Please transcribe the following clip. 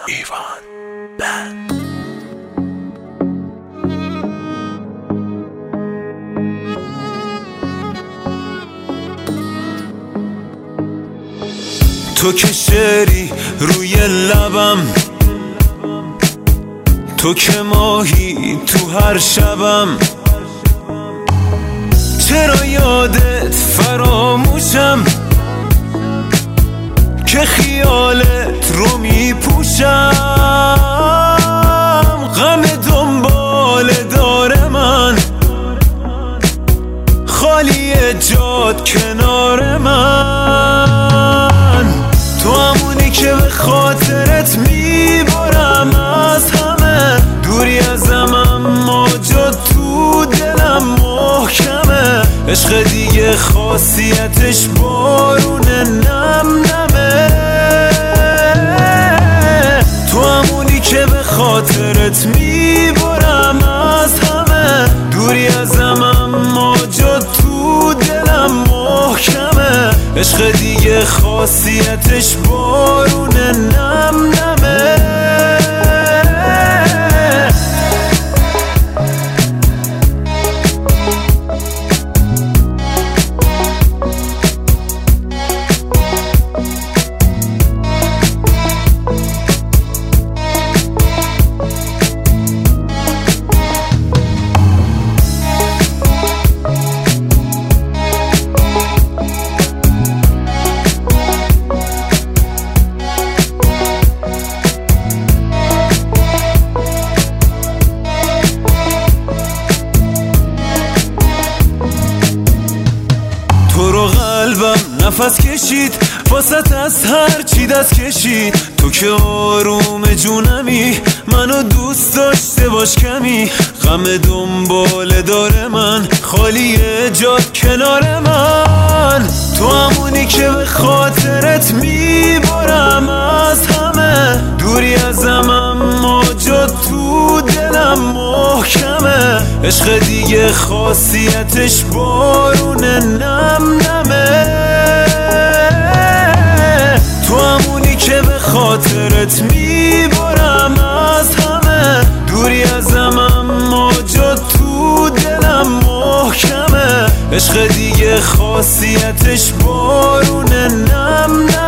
ایوان بند. تو که شعری روی لبم، تو که ماهی تو هر شبم، چرا یادت فراموشم که خیالت رو میپوشم. غم دنبال داره من، خالی جاد کنار من. تو همونی که به خاطرت میبرم از همه، دوری ازم اما جا تو دلم محکمه. عشق دیگه خاصیتش بارون نم نمه. تو همونی که به خاطرت میبرم از همه، دوری ازم اما جا تو دلم محکمه. عشق دیگه خاصیتش بارون نم نمه. تو رو قلبم نفس کشید، واسط از هر چی دست کشید. تو که آروم جونمی، منو دوست داشته باش کمی. غم دنبال داره من، خالی جاد کنار من. تو همونی که به خاطرت میبرم از همه، دوری ازم اما جا تو دلم محکمه. عشق دیگه خاصیتش بارون نم نمه. تو همونی که به خاطرت میبرم از همه، دوری ازم اما جا تو دلم محکمه. عشق دیگه خاصیتش بارون نم نمه.